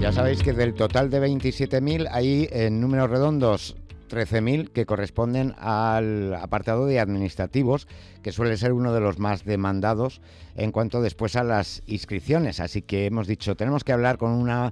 Ya sabéis que del total de 27.000 hay en números redondos 13.000 que corresponden al apartado de administrativos, que suele ser uno de los más demandados en cuanto después a las inscripciones. Así que hemos dicho, tenemos que hablar con una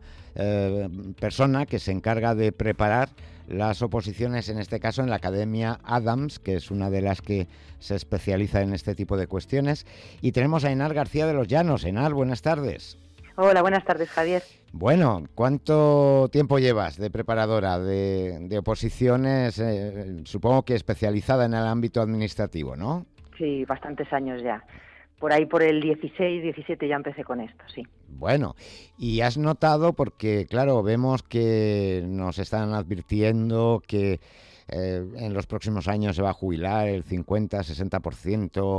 persona que se encarga de preparar las oposiciones, en este caso en la Academia Adams, que es una de las que se especializa en este tipo de cuestiones. Y tenemos a Henar García de los Llanos. Henar, buenas tardes. Hola, buenas tardes, Javier. Bueno, ¿cuánto tiempo llevas de preparadora de oposiciones? Supongo que especializada en el ámbito administrativo, ¿no? Sí, bastantes años ya. Por ahí por el 16, 17 ya empecé con esto, sí. Bueno, y has notado, porque claro, vemos que nos están advirtiendo que en los próximos años se va a jubilar el 50-60%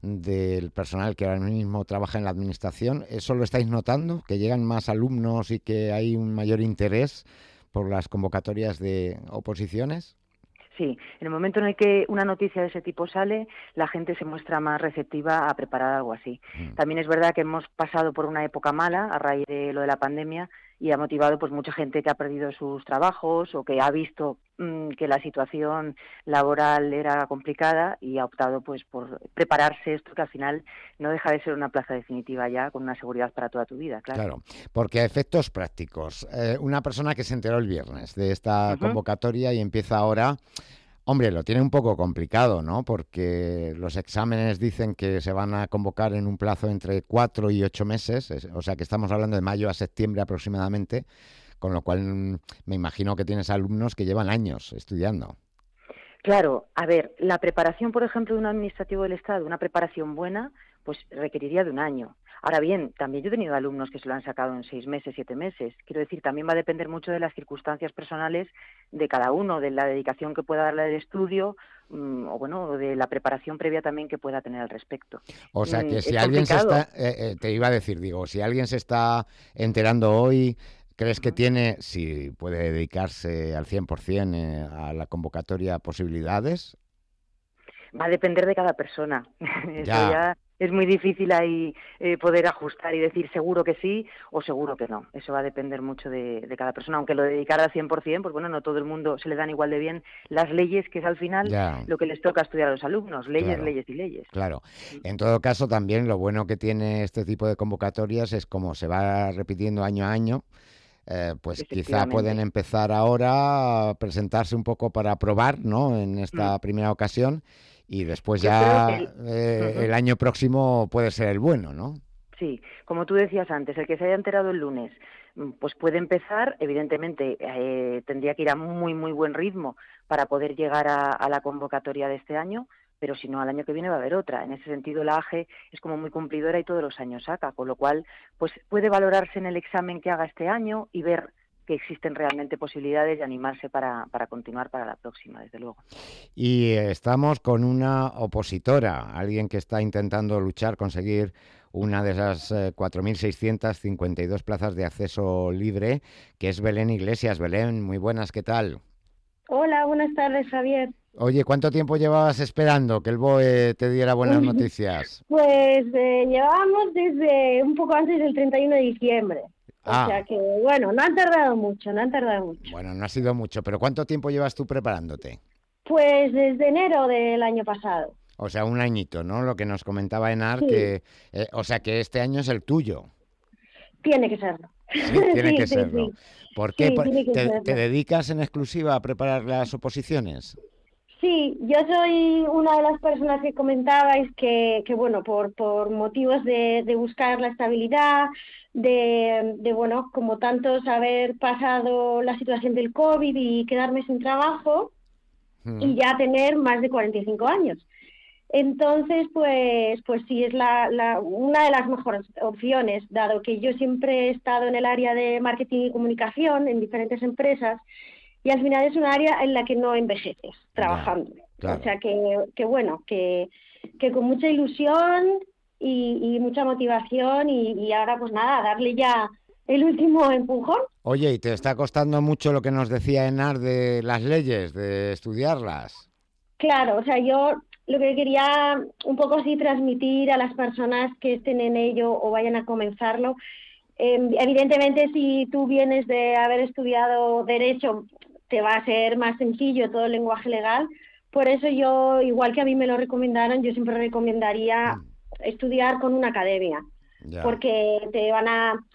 del personal que ahora mismo trabaja en la administración. ¿Eso lo estáis notando? ¿Que llegan más alumnos y que hay un mayor interés por las convocatorias de oposiciones? Sí, en el momento en el que una noticia de ese tipo sale, la gente se muestra más receptiva a preparar algo así. También es verdad que hemos pasado por una época mala a raíz de lo de la pandemia y ha motivado pues mucha gente que ha perdido sus trabajos o que ha visto que la situación laboral era complicada y ha optado pues por prepararse esto, que al final no deja de ser una plaza definitiva ya con una seguridad para toda tu vida, claro. Claro, porque a efectos prácticos, una persona que se enteró el viernes de esta convocatoria y empieza ahora, hombre, lo tiene un poco complicado, ¿no? Porque los exámenes dicen que se van a convocar en un plazo entre 4 y 8 meses, o sea que estamos hablando de mayo a septiembre aproximadamente, con lo cual me imagino que tienes alumnos que llevan años estudiando. Claro, a ver, la preparación, por ejemplo, de un administrativo del Estado, una preparación buena, pues requeriría de un año. Ahora bien, también yo he tenido alumnos que se lo han sacado en 6 meses, 7 meses. Quiero decir, también va a depender mucho de las circunstancias personales de cada uno, de la dedicación que pueda darle al estudio, o bueno, de la preparación previa también que pueda tener al respecto. O sea que si Es alguien se complicado. está, te iba a decir, digo, si alguien se está enterando hoy, ¿crees que tiene, si puede dedicarse al 100% a la convocatoria, posibilidades? Va a depender de cada persona. Eso Ya, ya es muy difícil ahí poder ajustar y decir seguro que sí o seguro que no. Eso va a depender mucho de cada persona. Aunque lo dedicara al 100%, pues bueno, no todo el mundo se le dan igual de bien las leyes, que es al final ya, lo que les toca estudiar a los alumnos. Leyes, claro, leyes y leyes. claro. En todo caso, también lo bueno que tiene este tipo de convocatorias es como se va repitiendo año a año. Pues quizá pueden Efectivamente. empezar ahora a presentarse un poco para probar, ¿no? En Mm. esta primera ocasión y después Yo creo que ya el año próximo puede ser el bueno, ¿no? sí, como tú decías antes, el que se haya enterado el lunes, pues puede empezar, evidentemente tendría que ir a muy, muy buen ritmo para poder llegar a la convocatoria de este año, pero si no, al año que viene va a haber otra. En ese sentido, la AGE es como muy cumplidora y todos los años saca, con lo cual pues puede valorarse en el examen que haga este año y ver que existen realmente posibilidades de animarse para continuar para la próxima, desde luego. Y estamos con una opositora, alguien que está intentando luchar, conseguir una de esas 4.652 plazas de acceso libre, que es Belén Iglesias. Belén, muy buenas, ¿qué tal? Hola, buenas tardes, Javier. Oye, ¿cuánto tiempo llevabas esperando que el BOE te diera buenas noticias? Pues llevábamos desde un poco antes del 31 de diciembre. O sea Ah, que, bueno, no han tardado mucho, no han tardado mucho. bueno, no ha sido mucho, pero ¿cuánto tiempo llevas tú preparándote? Pues desde enero del año pasado. O sea, un añito, ¿no? Lo que nos comentaba Enar, Sí, que, o sea, que este año es el tuyo. tiene que serlo. Sí, tiene que Sí, sí, serlo. sí. ¿Por qué? Sí, tiene que ¿Te serlo. dedicas en exclusiva a preparar las oposiciones? Sí, yo soy una de las personas que comentabais que bueno, por motivos de buscar la estabilidad, bueno, como tantos haber pasado la situación del COVID y quedarme sin trabajo y Mm. ya tener más de 45 años. Entonces, pues sí, es una de las mejores opciones, dado que yo siempre he estado en el área de marketing y comunicación en diferentes empresas y al final es un área en la que no envejeces Ya, trabajando. O claro. sea que bueno, que con mucha ilusión y mucha motivación y ahora pues nada, darle ya el último empujón. Oye, ¿y te está costando mucho lo que nos decía Enar de las leyes, de estudiarlas? Claro, o sea, yo lo que quería un poco así transmitir a las personas que estén en ello o vayan a comenzarlo Evidentemente, si tú vienes de haber estudiado Derecho, te va a ser más sencillo todo el lenguaje legal. Por eso yo, igual que a mí me lo recomendaron, yo siempre recomendaría estudiar con una academia, Ya. porque te van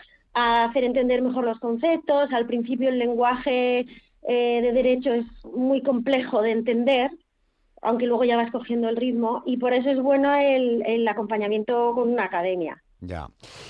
a hacer entender mejor los conceptos. Al principio el lenguaje de Derecho es muy complejo de entender, aunque luego ya vas cogiendo el ritmo, y por eso es bueno el acompañamiento con una academia. Ya.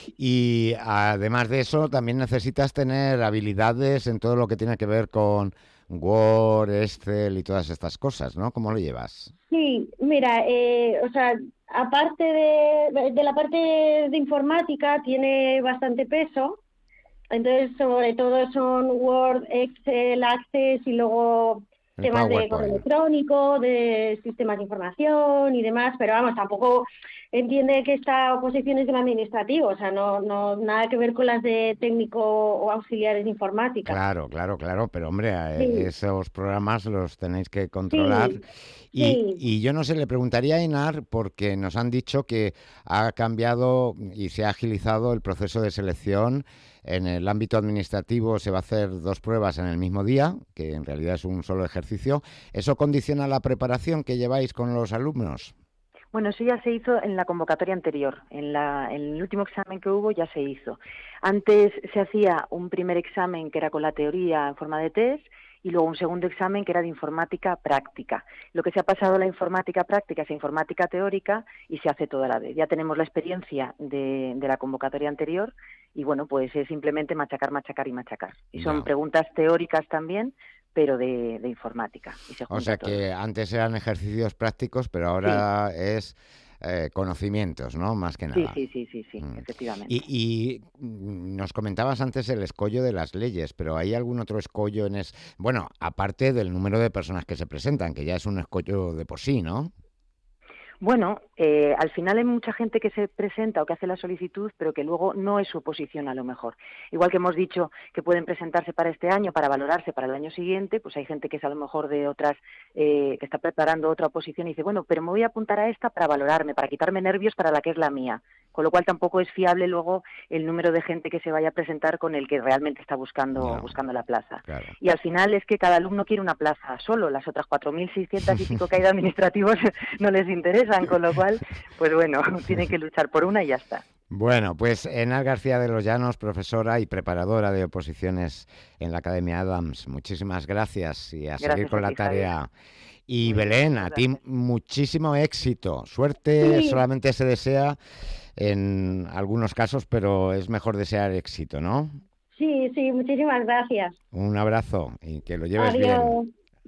Y además de eso, también necesitas tener habilidades en todo lo que tiene que ver con Word, Excel y todas estas cosas, ¿no? ¿Cómo lo llevas? Sí, mira, o sea, aparte de la parte de informática, tiene bastante peso. Entonces, sobre todo son Word, Excel, Access y luego El temas de correo PowerPoint. electrónico, de sistemas de información y demás, pero vamos, tampoco entiende que esta oposición es del administrativo, o sea, no nada que ver con las de técnico o auxiliares de informática. Claro, claro, claro, pero hombre, Sí, esos programas los tenéis que controlar. sí, sí. Y yo no sé, le preguntaría a Enar, porque nos han dicho que ha cambiado y se ha agilizado el proceso de selección. En el ámbito administrativo se va a hacer 2 pruebas en el mismo día, que en realidad es un solo ejercicio. ¿Eso condiciona la preparación que lleváis con los alumnos? Bueno, eso ya se hizo en la convocatoria anterior, en el último examen que hubo ya se hizo. Antes se hacía un primer examen que era con la teoría en forma de test y luego un segundo examen que era de informática práctica. Lo que se ha pasado a la informática práctica es a informática teórica y se hace toda la vez. Ya tenemos la experiencia de la convocatoria anterior y bueno, pues es simplemente machacar, machacar y machacar. Y son Ya. preguntas teóricas también, pero de informática y se O junta sea todo. que antes eran ejercicios prácticos, pero Sí, ahora es conocimientos, ¿no? Más que sí, nada. sí, sí, sí, sí, Mm. efectivamente. Y nos comentabas antes el escollo de las leyes, pero ¿hay algún otro escollo en bueno, aparte del número de personas que se presentan, que ya es un escollo de por sí, ¿no? Bueno, al final hay mucha gente que se presenta o que hace la solicitud, pero que luego no es su oposición a lo mejor. Igual que hemos dicho que pueden presentarse para este año, para valorarse para el año siguiente, pues hay gente que es a lo mejor de otras, que está preparando otra oposición y dice, bueno, pero me voy a apuntar a esta para valorarme, para quitarme nervios para la que es la mía. Con lo cual tampoco es fiable luego el número de gente que se vaya a presentar con el que realmente está buscando, Ya, buscando la plaza. claro. Y al final es que cada alumno quiere una plaza solo, las otras 4.600 y pico que hay de administrativos no les interesan, con lo cual, pues bueno, tienen que luchar por una y ya está. Bueno, pues Enar García de los Llanos, profesora y preparadora de oposiciones en la Academia Adams, muchísimas gracias y a seguir Gracias con a la ti, Javier. tarea. Y Muy bien, Belén, muchas a ti gracias. muchísimo éxito. Suerte Sí, solamente se desea en algunos casos, pero es mejor desear éxito, ¿no? sí, sí, muchísimas gracias. Un abrazo y que lo lleves bien. Adiós.